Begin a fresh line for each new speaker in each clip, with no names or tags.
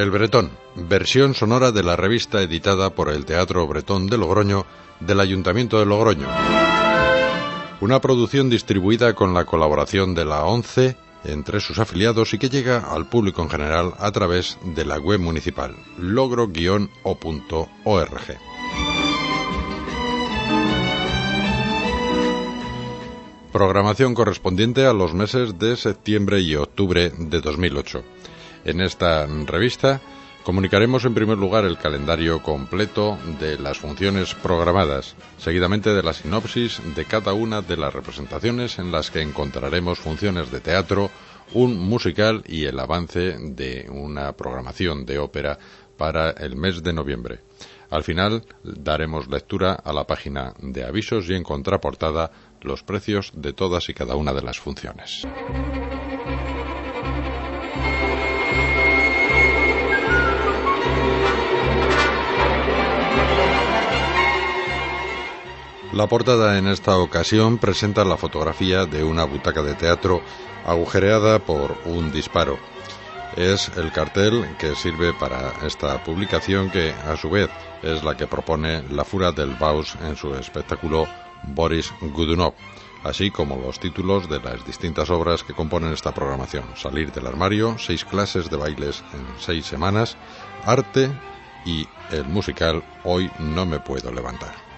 El Bretón, versión sonora de la revista editada por el Teatro Bretón de Logroño del Ayuntamiento de Logroño. Una producción distribuida con la colaboración de la ONCE entre sus afiliados y que llega al público en general a través de la web municipal logro-o.org. Programación correspondiente a los meses de septiembre y octubre de 2008. En esta revista comunicaremos en primer lugar el calendario completo de las funciones programadas, seguidamente de la sinopsis de cada una de las representaciones en las que encontraremos funciones de teatro, un musical y el avance de una programación de ópera para el mes de noviembre. Al final daremos lectura a la página de avisos y en contraportada los precios de todas y cada una de las funciones. La portada en esta ocasión presenta la fotografía de una butaca de teatro agujereada por un disparo. Es el cartel que sirve para esta publicación, que a su vez es la que propone la Fura del Baus en su espectáculo Boris Godunov, así como los títulos de las distintas obras que componen esta programación: Salir del armario, 6 clases de bailes en 6 semanas, arte y el musical Hoy no me puedo levantar.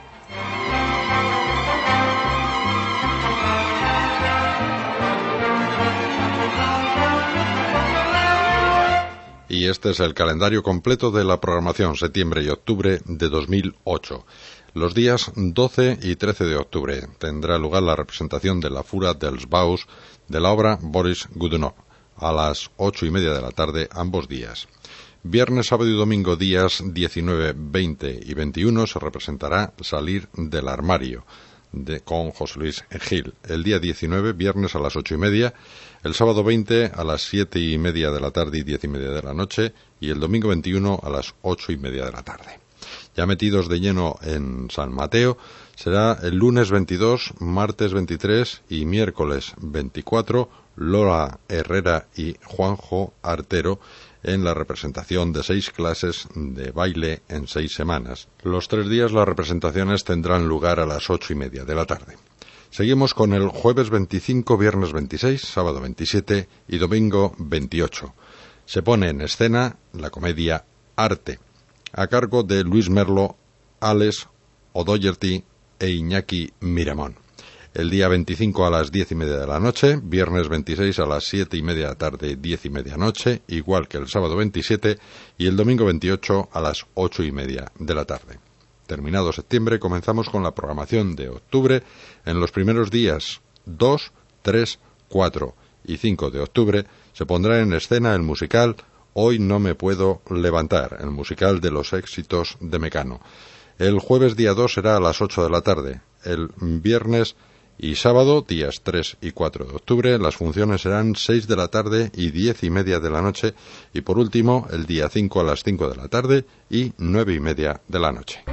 Y este es el calendario completo de la programación septiembre y octubre de 2008. Los días 12 y 13 de octubre tendrá lugar la representación de la Fura dels Baus de la obra Boris Godunov a las 8:30 de la tarde ambos días. Viernes, sábado y domingo, días 19, 20 y 21, se representará Salir del armario con José Luis Gil. El día 19, viernes, a las 8:30, el sábado 20 a las 7:30 de la tarde y 10:30 de la noche, y el domingo 21 a las 8:30 de la tarde. Ya metidos de lleno en San Mateo, será el lunes 22, martes 23 y miércoles 24, Lola Herrera y Juanjo Artero en la representación de 6 clases de baile en 6 semanas. Los 3 días las representaciones tendrán lugar a las 8:30 de la tarde. Seguimos con el jueves 25, viernes 26, sábado 27 y domingo 28. Se pone en escena la comedia Arte, a cargo de Luis Merlo, Alex O'Doherty e Iñaki Miramón. El día 25 a las 10:30 de la noche, viernes 26 a las 7:30 de la tarde, 10:30 noche, igual que el sábado 27, y el domingo 28 a las 8:30 de la tarde. Terminado septiembre, comenzamos con la programación de octubre. En los primeros días 2, 3, 4 y 5 de octubre se pondrá en escena el musical Hoy no me puedo levantar, el musical de los éxitos de Mecano. El jueves día 2 será a las 8 de la tarde. El viernes y sábado, días 3 y 4 de octubre, las funciones serán 6 de la tarde y 10:30 de la noche, y por último, el día 5 a las 5 de la tarde y 9:30 de la noche.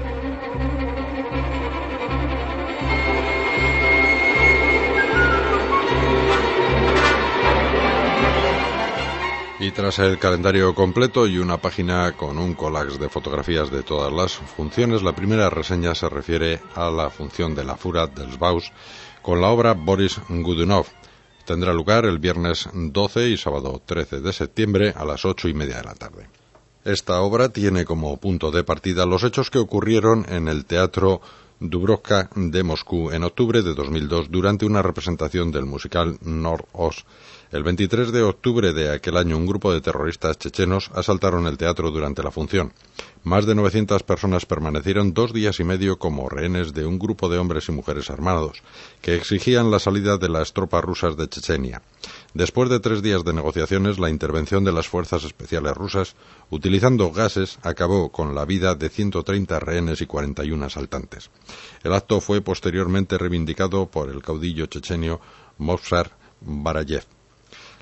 Y tras el calendario completo y una página con un collage de fotografías de todas las funciones, la primera reseña se refiere a la función de la Fura dels Baus con la obra Boris Godunov. Tendrá lugar el viernes 12 y sábado 13 de septiembre a las 8:30 de la tarde. Esta obra tiene como punto de partida los hechos que ocurrieron en el Teatro Dubrovka de Moscú en octubre de 2002 durante una representación del musical Nord-Ost. El 23 de octubre de aquel año, un grupo de terroristas chechenos asaltaron el teatro durante la función. Más de 900 personas permanecieron 2 días y medio como rehenes de un grupo de hombres y mujeres armados, que exigían la salida de las tropas rusas de Chechenia. Después de 3 días de negociaciones, la intervención de las fuerzas especiales rusas, utilizando gases, acabó con la vida de 130 rehenes y 41 asaltantes. El acto fue posteriormente reivindicado por el caudillo chechenio Movsar Barayev.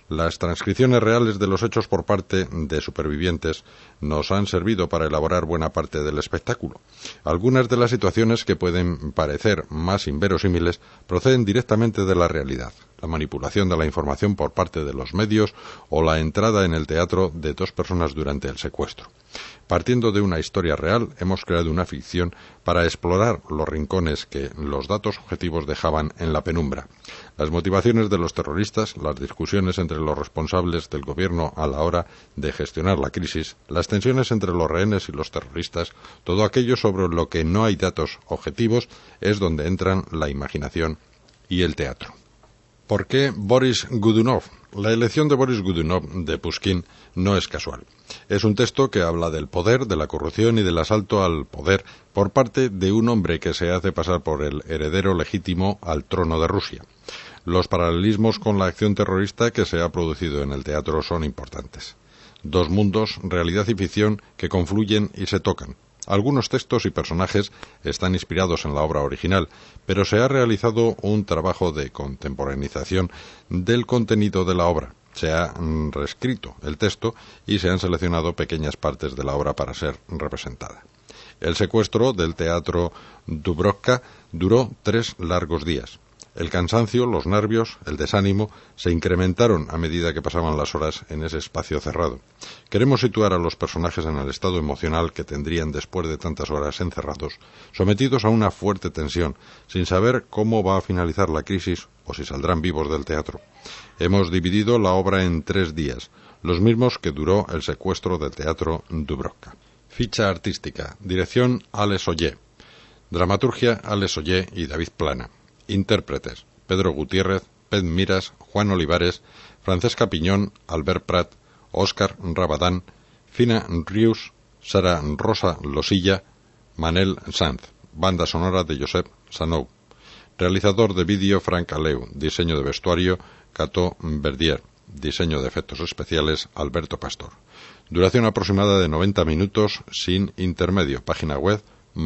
Las transcripciones reales de los hechos por parte de supervivientes nos han servido para elaborar buena parte del espectáculo. Algunas de las situaciones que pueden parecer más inverosímiles proceden directamente de la realidad. La manipulación de la información por parte de los medios o la entrada en el teatro de 2 personas durante el secuestro. Partiendo de una historia real, hemos creado una ficción para explorar los rincones que los datos objetivos dejaban en la penumbra. Las motivaciones de los terroristas, las discusiones entre los responsables del gobierno a la hora de gestionar la crisis, las tensiones entre los rehenes y los terroristas, todo aquello sobre lo que no hay datos objetivos es donde entran la imaginación y el teatro. ¿Por qué Boris Godunov? La elección de Boris Godunov de Pushkin no es casual. Es un texto que habla del poder, de la corrupción y del asalto al poder por parte de un hombre que se hace pasar por el heredero legítimo al trono de Rusia. Los paralelismos con la acción terrorista que se ha producido en el teatro son importantes. 2 mundos, realidad y ficción, que confluyen y se tocan. Algunos textos y personajes están inspirados en la obra original, pero se ha realizado un trabajo de contemporaneización del contenido de la obra. Se ha reescrito el texto y se han seleccionado pequeñas partes de la obra para ser representada. El secuestro del teatro Dubrovka duró 3 largos días. El cansancio, los nervios, el desánimo se incrementaron a medida que pasaban las horas en ese espacio cerrado. Queremos situar a los personajes en el estado emocional que tendrían después de tantas horas encerrados, sometidos a una fuerte tensión, sin saber cómo va a finalizar la crisis o si saldrán vivos del teatro. Hemos dividido la obra en 3 días, los mismos que duró el secuestro del teatro Dubrovka. Ficha artística. Dirección Alex Ollé. Dramaturgia Alex Ollé y David Plana. Intérpretes: Pedro Gutiérrez, Pet Miras, Juan Olivares, Francesca Piñón, Albert Prat, Óscar Rabadán, Fina Rius, Sara Rosa Losilla, Manel Sanz. Banda sonora de Josep Sanou. Realizador de vídeo Frank Aleu. Diseño de vestuario Cato Verdier. Diseño de efectos especiales Alberto Pastor. Duración aproximada de 90 minutos sin intermedio. Página web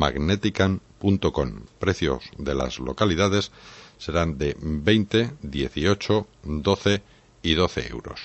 magnetican.com. Precios de las localidades serán de 20, 18, 12 y 12 euros.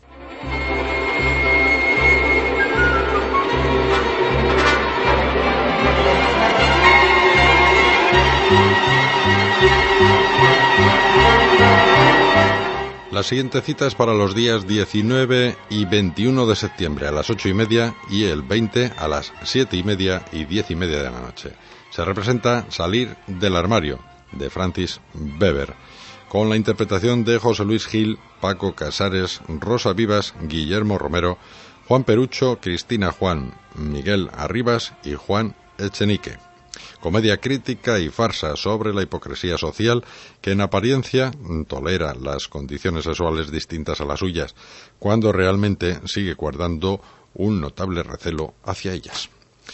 La siguiente cita es para los días 19 y 21 de septiembre a las 8:30 y el 20 a las 7:30 y 10:30 de la noche. Se representa Salir del armario, de Francis Weber, con la interpretación de José Luis Gil, Paco Casares, Rosa Vivas, Guillermo Romero, Juan Perucho, Cristina Juan, Miguel Arribas y Juan Echenique. Comedia crítica y farsa sobre la hipocresía social que en apariencia tolera las condiciones sexuales distintas a las suyas, cuando realmente sigue guardando un notable recelo hacia ellas.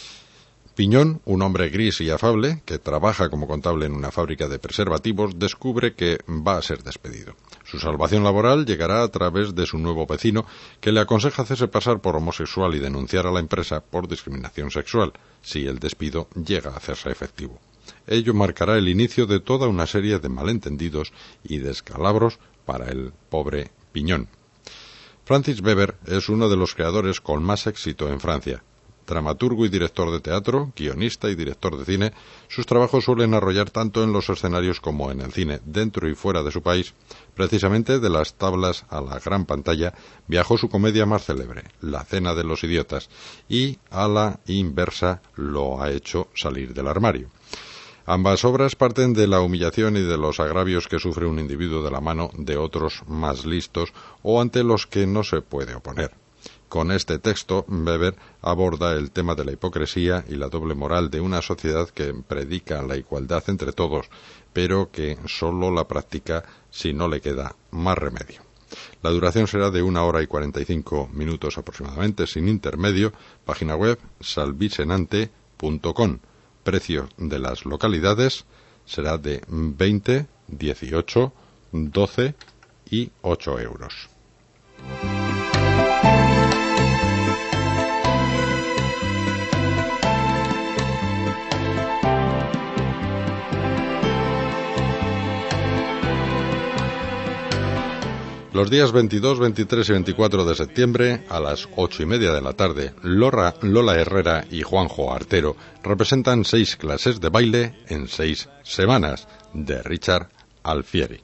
Piñón, un hombre gris y afable, que trabaja como contable en una fábrica de preservativos, descubre que va a ser despedido. Su salvación laboral llegará a través de su nuevo vecino, que le aconseja hacerse pasar por homosexual y denunciar a la empresa por discriminación sexual, si el despido llega a hacerse efectivo. Ello marcará el inicio de toda una serie de malentendidos y descalabros para el pobre Piñón. Francis Weber es uno de los creadores con más éxito en Francia. Dramaturgo y director de teatro, guionista y director de cine, sus trabajos suelen arrollar tanto en los escenarios como en el cine, dentro y fuera de su país. Precisamente de las tablas a la gran pantalla viajó su comedia más célebre, La cena de los idiotas, y a la inversa lo ha hecho Salir del armario. Ambas obras parten de la humillación y de los agravios que sufre un individuo de la mano de otros más listos o ante los que no se puede oponer. Con este texto, Weber aborda el tema de la hipocresía y la doble moral de una sociedad que predica la igualdad entre todos, pero que solo la practica si no le queda más remedio. La duración será de 1 hora y 45 minutos aproximadamente, sin intermedio. Página web salvisenante.com. Precio de las localidades será de 20, 18, 12 y 8 euros. Los días 22, 23 y 24 de septiembre, a las 8:30 de la tarde, Lola Herrera y Juanjo Artero representan 6 clases de baile en 6 semanas, de Richard Alfieri.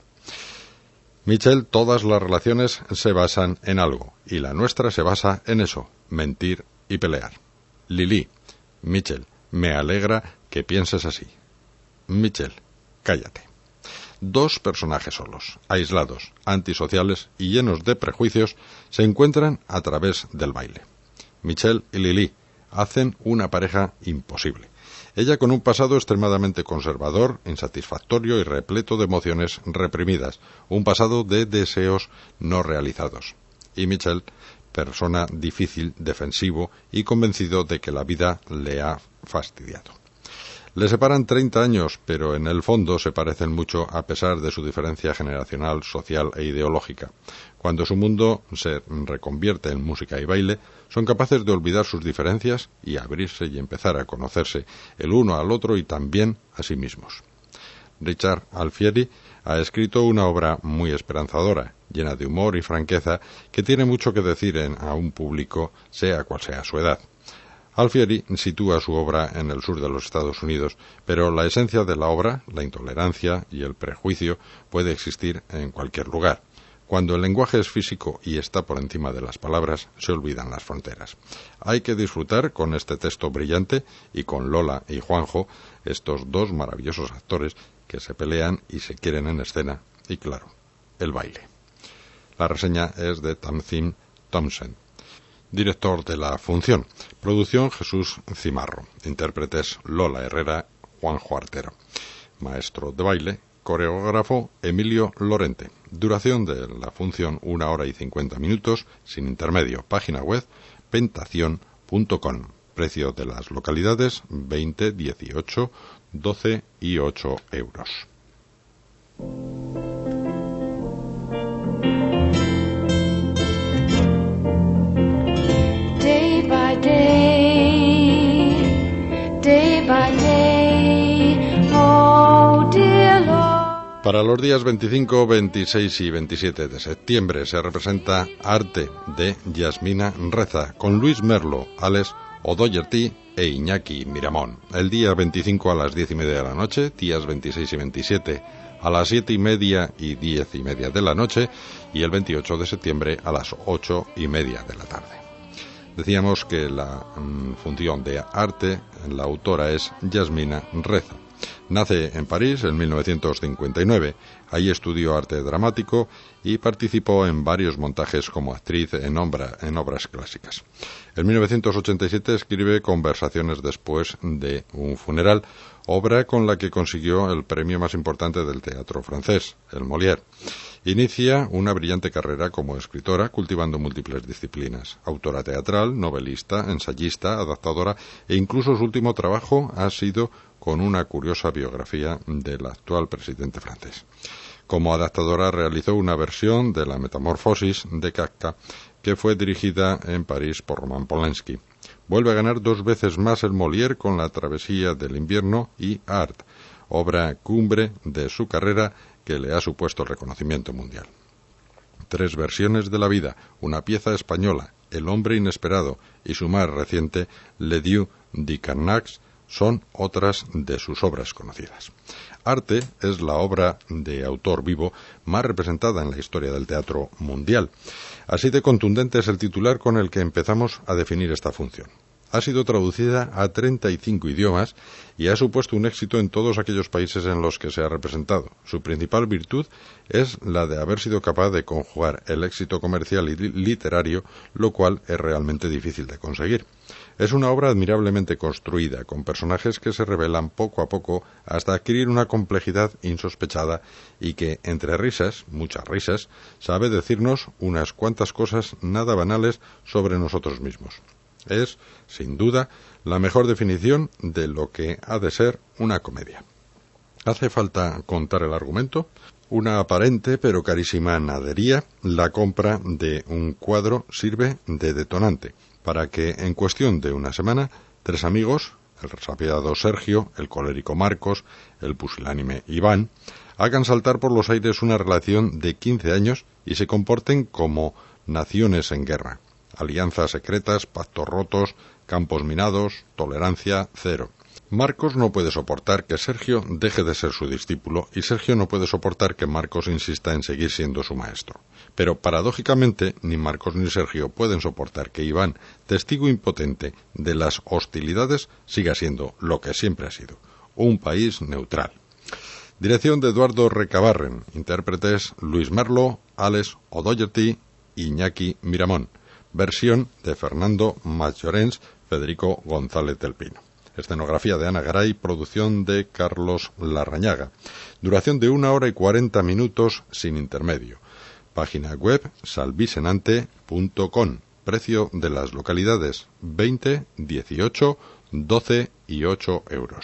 Michel, todas las relaciones se basan en algo, y la nuestra se basa en eso, mentir y pelear. Lili, Michel, me alegra que pienses así. Michel, cállate. 2 personajes solos, aislados, antisociales y llenos de prejuicios se encuentran a través del baile. Michel y Lili hacen una pareja imposible. Ella con un pasado extremadamente conservador, insatisfactorio y repleto de emociones reprimidas, un pasado de deseos no realizados. Y Michel, persona difícil, defensivo y convencido de que la vida le ha fastidiado. Le separan 30 años, pero en el fondo se parecen mucho a pesar de su diferencia generacional, social e ideológica. Cuando su mundo se reconvierte en música y baile, son capaces de olvidar sus diferencias y abrirse y empezar a conocerse el uno al otro y también a sí mismos. Richard Alfieri ha escrito una obra muy esperanzadora, llena de humor y franqueza, que tiene mucho que decir a un público, sea cual sea su edad. Alfieri sitúa su obra en el sur de los Estados Unidos, pero la esencia de la obra, la intolerancia y el prejuicio, puede existir en cualquier lugar. Cuando el lenguaje es físico y está por encima de las palabras, se olvidan las fronteras. Hay que disfrutar con este texto brillante y con Lola y Juanjo, estos 2 maravillosos actores que se pelean y se quieren en escena, y claro, el baile. La reseña es de Tamsin Thompson. Director de la función. Producción Jesús Cimarro. Intérpretes Lola Herrera, Juanjo Artero. Maestro de baile, coreógrafo Emilio Lorente. Duración de la función 1 hora y 50 minutos, sin intermedio. Página web pentación.com. Precio de las localidades 20, 18, 12 y 8 euros. Para los días 25, 26 y 27 de septiembre se representa Arte de Yasmina Reza con Luis Merlo, Alex O'Doherty e Iñaki Miramón. El día 25 a las 10:30 de la noche, días 26 y 27 a las 7:30 y 10:30 de la noche y el 28 de septiembre a las 8:30 de la tarde. Decíamos que la función de Arte, la autora es Yasmina Reza. Nace en París en 1959. Ahí estudió arte dramático y participó en varios montajes como actriz en obras clásicas. En 1987 escribe Conversaciones después de un funeral, obra con la que consiguió el premio más importante del teatro francés, el Molière. Inicia una brillante carrera como escritora, cultivando múltiples disciplinas. Autora teatral, novelista, ensayista, adaptadora e incluso su último trabajo ha sido con una curiosa biografía del actual presidente francés. Como adaptadora realizó una versión de La Metamorfosis de Kafka que fue dirigida en París por Roman Polanski. Vuelve a ganar 2 veces más el Molière con La Travesía del Invierno y Art, obra cumbre de su carrera que le ha supuesto el reconocimiento mundial. 3 versiones de la vida, una pieza española, El hombre inesperado y su más reciente, Le Dieu de Carnac, son otras de sus obras conocidas. Arte es la obra de autor vivo más representada en la historia del teatro mundial. Así de contundente es el titular con el que empezamos a definir esta función. Ha sido traducida a 35 idiomas y ha supuesto un éxito en todos aquellos países en los que se ha representado. Su principal virtud es la de haber sido capaz de conjugar el éxito comercial y literario, lo cual es realmente difícil de conseguir. Es una obra admirablemente construida, con personajes que se revelan poco a poco hasta adquirir una complejidad insospechada y que, entre risas, muchas risas, sabe decirnos unas cuantas cosas nada banales sobre nosotros mismos. Es, sin duda, la mejor definición de lo que ha de ser una comedia. ¿Hace falta contar el argumento? Una aparente pero carísima nadería, la compra de un cuadro sirve de detonante para que en cuestión de una semana 3 amigos, el resabiado Sergio, el colérico Marcos, el pusilánime Iván, hagan saltar por los aires una relación de 15 años y se comporten como naciones en guerra. Alianzas secretas, pactos rotos, campos minados, tolerancia cero. Marcos no puede soportar que Sergio deje de ser su discípulo y Sergio no puede soportar que Marcos insista en seguir siendo su maestro. Pero paradójicamente ni Marcos ni Sergio pueden soportar que Iván, testigo impotente de las hostilidades, siga siendo lo que siempre ha sido, un país neutral. Dirección de Eduardo Recabarren, intérpretes Luis Merlo, Alex O'Doherty, Iñaki Miramón. Versión de Fernando Matllorens, Federico González del Pino. Escenografía de Ana Garay, producción de Carlos Larrañaga. Duración de 1 hora y 40 minutos sin intermedio. Página web salvisenante.com. Precio de las localidades 20, 18, 12 y 8 euros.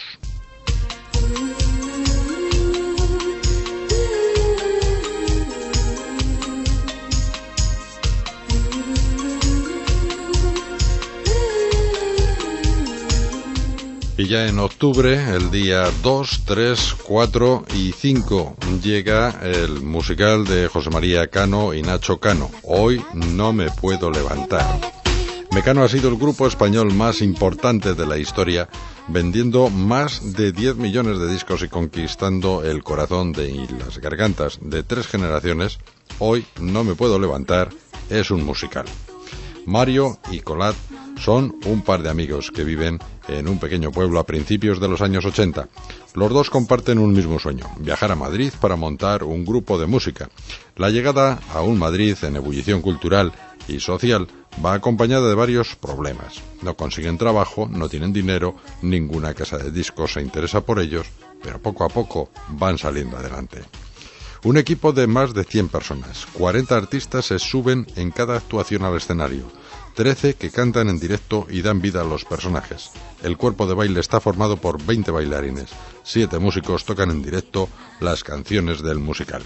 Y ya en octubre, el día 2, 3, 4 y 5, llega el musical de José María Cano y Nacho Cano, Hoy no me puedo levantar. Mecano ha sido el grupo español más importante de la historia, vendiendo más de 10 millones de discos y conquistando el corazón y las gargantas de 3 generaciones. Hoy no me puedo levantar es un musical. Mario y Colat son un par de amigos que viven en un pequeño pueblo a principios de los años 80. Los dos comparten un mismo sueño, viajar a Madrid para montar un grupo de música. La llegada a un Madrid en ebullición cultural y social va acompañada de varios problemas. No consiguen trabajo, no tienen dinero, ninguna casa de discos se interesa por ellos, pero poco a poco van saliendo adelante. Un equipo de más de 100 personas, 40 artistas se suben en cada actuación al escenario, 13 que cantan en directo y dan vida a los personajes. El cuerpo de baile está formado por 20 bailarines, 7 músicos tocan en directo las canciones del musical.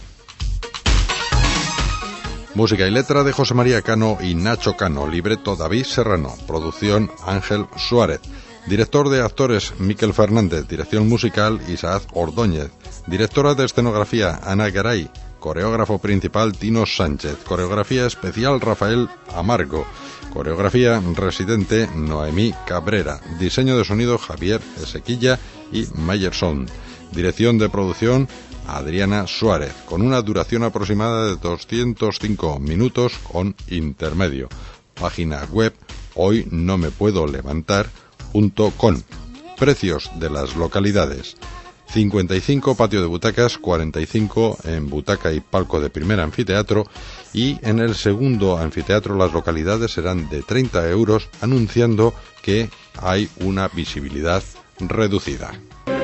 Música y letra de José María Cano y Nacho Cano, libreto David Serrano, producción Ángel Suárez, director de actores Miquel Fernández, dirección musical Isaac Ordóñez, directora de escenografía Ana Garay, coreógrafo principal Tino Sánchez, coreografía especial Rafael Amargo, coreografía residente Noemí Cabrera, diseño de sonido Javier Esequilla y Mayer Sound, dirección de producción Adriana Suárez, con una duración aproximada de 205 minutos con intermedio. Página web hoynomepuedolevantar.com. Precios de las localidades: 55 patio de butacas, 45 en butaca y palco de primer anfiteatro, y en el segundo anfiteatro las localidades serán de 30 euros, anunciando que hay una visibilidad reducida.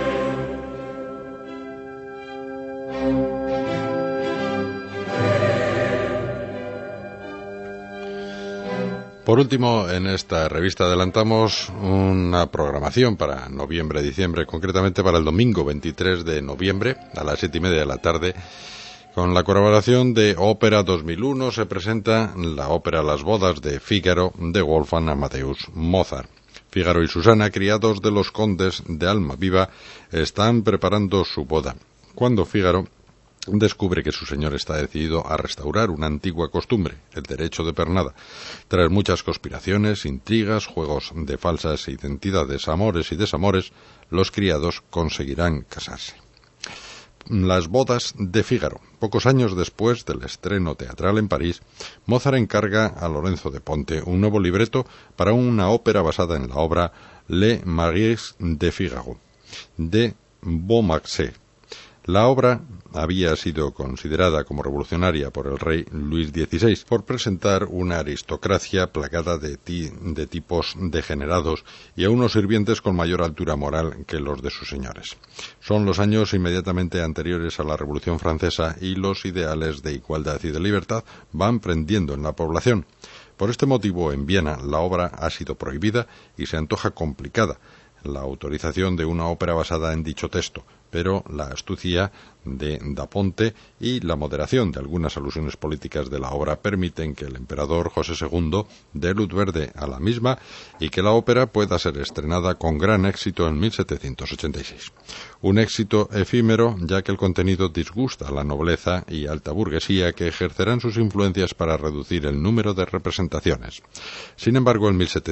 Por último, en esta revista adelantamos una programación para noviembre-diciembre, concretamente para el domingo 23 de noviembre a las 7:30 de la tarde. Con la colaboración de Ópera 2001 se presenta la ópera Las bodas de Fígaro de Wolfgang Amadeus Mozart. Fígaro y Susana, criados de los condes de Almaviva, están preparando su boda, cuando Fígaro descubre que su señor está decidido a restaurar una antigua costumbre, el derecho de pernada. Tras muchas conspiraciones, intrigas, juegos de falsas identidades, amores y desamores, los criados conseguirán casarse. Las bodas de Fígaro. Pocos años después del estreno teatral en París, Mozart encarga a Lorenzo de Ponte un nuevo libreto para una ópera basada en la obra Le Mariage de Figaro, de Beaumarchais. La obra había sido considerada como revolucionaria por el rey Luis XVI por presentar una aristocracia plagada de tipos degenerados y a unos sirvientes con mayor altura moral que los de sus señores. Son los años inmediatamente anteriores a la Revolución Francesa y los ideales de igualdad y de libertad van prendiendo en la población. Por este motivo, en Viena la obra ha sido prohibida y se antoja complicada la autorización de una ópera basada en dicho texto, pero la astucia de Da Ponte y la moderación de algunas alusiones políticas de la obra permiten que el emperador José II dé luz verde a la misma y que la ópera pueda ser estrenada con gran éxito en 1786. Un éxito efímero, ya que el contenido disgusta a la nobleza y alta burguesía, que ejercerán sus influencias para reducir el número de representaciones. Sin embargo, en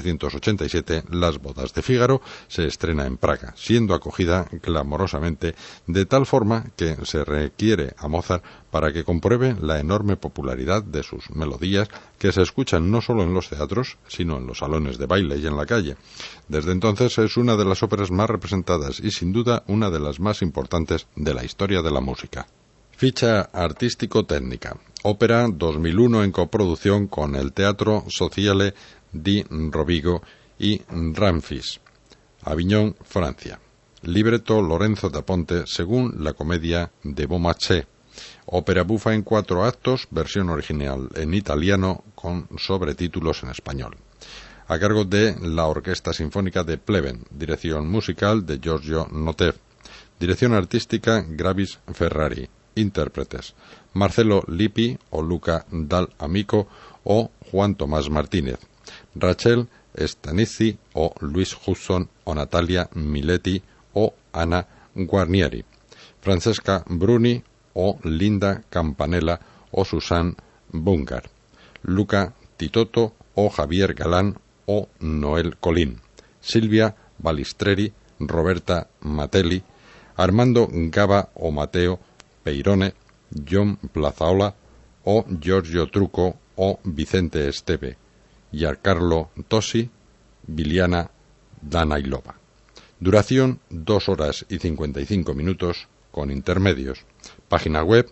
1787, Las bodas de Fígaro se estrena en Praga, siendo acogida clamorosamente, de tal forma que se requiere a Mozart para que compruebe la enorme popularidad de sus melodías, que se escuchan no solo en los teatros, sino en los salones de baile y en la calle. Desde entonces es una de las óperas más representadas y sin duda una de las más importantes de la historia de la música. Ficha artístico-técnica. Ópera 2001 en coproducción con el Teatro Sociale di Rovigo y Ramfis, Aviñón, Francia. Libreto Lorenzo da Ponte según la comedia de Beaumarchais. Ópera bufa en 4 actos, versión original en italiano con sobretítulos en español. A cargo de la Orquesta Sinfónica de Pleven, dirección musical de Giorgio Notev, dirección artística Gravis Ferrari, intérpretes Marcelo Lippi o Luca Dal Amico o Juan Tomás Martínez, Rachel Stanizi o Luis Hudson o Natalia Miletti o Anna Guarnieri, Francesca Bruni o Linda Campanella o Susan Bungar, Luca Titotto o Javier Galán o Noel Colín, Silvia Balistreri, Roberta Matelli, Armando Gava o Matteo Peirone, John Plazaola o Giorgio Trucco o Vicente Esteve, Giancarlo Tosi, Viliana Danailova. Duración 2 horas y 55 minutos con intermedios. Página web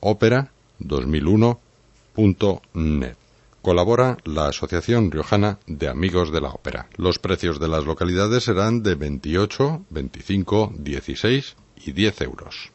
opera2001.net. Colabora la Asociación Riojana de Amigos de la Ópera. Los precios de las localidades serán de 28, 25, 16 y 10 euros.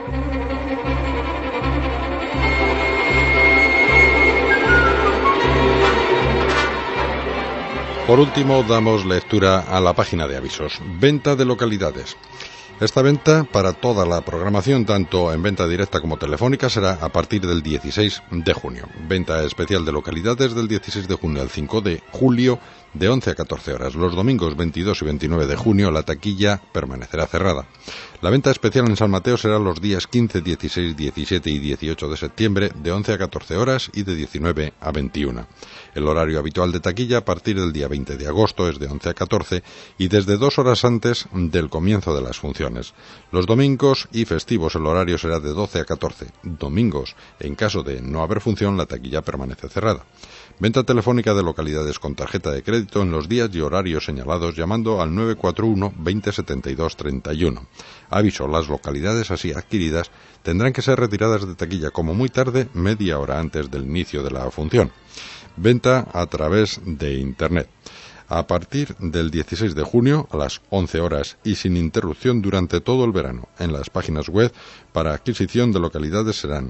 Por último, damos lectura a la página de avisos. Venta de localidades. Esta venta, para toda la programación, tanto en venta directa como telefónica, será a partir del 16 de junio. Venta especial de localidades del 16 de junio al 5 de julio, de 11 a 14 horas. Los domingos 22 y 29 de junio la taquilla permanecerá cerrada. La venta especial en San Mateo será los días 15, 16, 17 y 18 de septiembre, de 11 a 14 horas y de 19 a 21. El horario habitual de taquilla a partir del día 20 de agosto es de 11 a 14 y desde 2 horas antes del comienzo de las funciones. Los domingos y festivos el horario será de 12 a 14. Domingos, en caso de no haber función, la taquilla permanece cerrada. Venta telefónica de localidades con tarjeta de crédito en los días y horarios señalados llamando al 941 20 72 31. Aviso, las localidades así adquiridas tendrán que ser retiradas de taquilla como muy tarde media hora antes del inicio de la función. Venta a través de Internet. A partir del 16 de junio a las 11 horas y sin interrupción durante todo el verano. En las páginas web para adquisición de localidades serán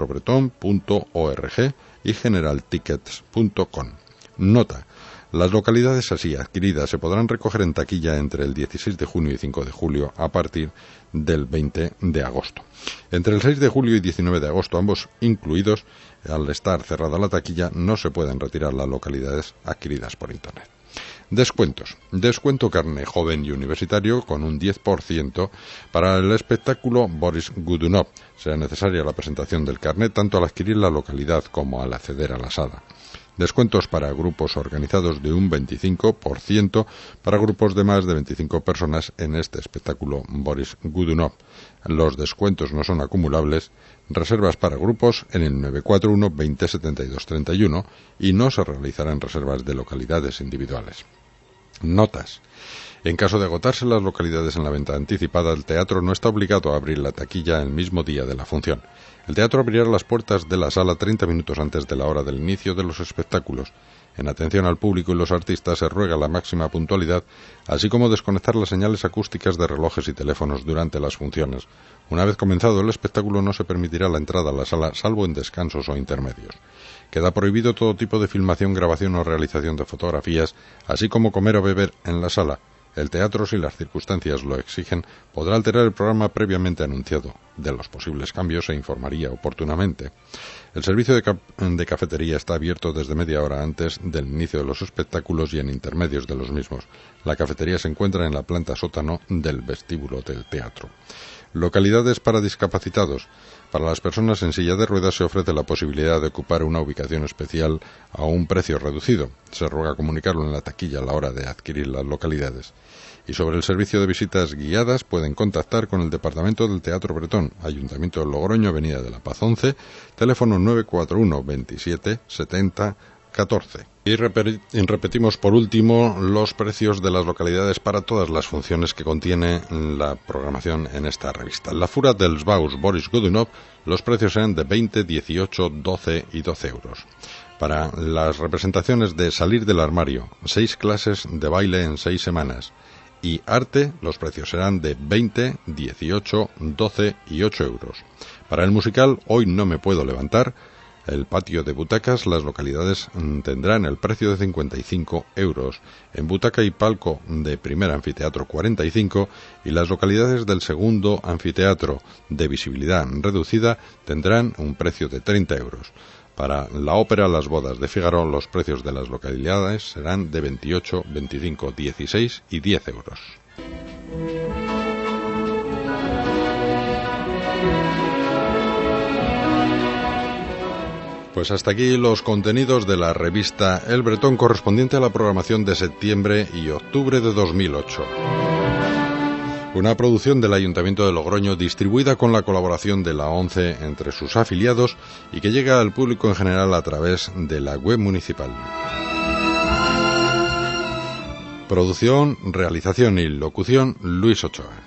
teatrobreton.org y generaltickets.com. Nota: las localidades así adquiridas se podrán recoger en taquilla entre el 16 de junio y 5 de julio a partir del 20 de agosto. Entre el 6 de julio y 19 de agosto, ambos incluidos, al estar cerrada la taquilla, no se pueden retirar las localidades adquiridas por Internet. Descuentos. Descuento carné joven y universitario con un 10% para el espectáculo Boris Godunov. Será necesaria la presentación del carnet tanto al adquirir la localidad como al acceder a la sala. Descuentos para grupos organizados de un 25% para grupos de más de 25 personas en este espectáculo Boris Godunov. Los descuentos no son acumulables. Reservas para grupos en el 941 20 72 31 y no se realizarán reservas de localidades individuales. Notas. En caso de agotarse las localidades en la venta anticipada, el teatro no está obligado a abrir la taquilla el mismo día de la función. El teatro abrirá las puertas de la sala 30 minutos antes de la hora del inicio de los espectáculos. En atención al público y los artistas se ruega la máxima puntualidad, así como desconectar las señales acústicas de relojes y teléfonos durante las funciones. Una vez comenzado el espectáculo no se permitirá la entrada a la sala salvo en descansos o intermedios. Queda prohibido todo tipo de filmación, grabación o realización de fotografías, así como comer o beber en la sala. El teatro, si las circunstancias lo exigen, podrá alterar el programa previamente anunciado. De los posibles cambios se informaría oportunamente. El servicio de cafetería está abierto desde media hora antes del inicio de los espectáculos y en intermedios de los mismos. La cafetería se encuentra en la planta sótano del vestíbulo del teatro. Localidades para discapacitados. Para las personas en silla de ruedas se ofrece la posibilidad de ocupar una ubicación especial a un precio reducido. Se ruega comunicarlo en la taquilla a la hora de adquirir las localidades. Y sobre el servicio de visitas guiadas pueden contactar con el Departamento del Teatro Bretón, Ayuntamiento de Logroño, Avenida de la Paz 11, teléfono 941 27 70 14. Y repetimos por último los precios de las localidades para todas las funciones que contiene la programación en esta revista. En la Fura dels Baus Boris Godunov los precios serán de 20, 18, 12 y 12 euros. Para las representaciones de Salir del Armario, 6 clases de baile en 6 semanas, y arte, los precios serán de 20, 18, 12 y 8 euros. Para el musical Hoy no me puedo levantar, el patio de butacas, las localidades tendrán el precio de 55 euros. En butaca y palco de primer anfiteatro 45 y las localidades del segundo anfiteatro de visibilidad reducida tendrán un precio de 30 euros. Para la ópera Las bodas de Fígaro, los precios de las localidades serán de 28, 25, 16 y 10 euros. Pues hasta aquí los contenidos de la revista El Bretón correspondiente a la programación de septiembre y octubre de 2008. Una producción del Ayuntamiento de Logroño distribuida con la colaboración de la ONCE entre sus afiliados y que llega al público en general a través de la web municipal. Producción, realización y locución, Luis Ochoa.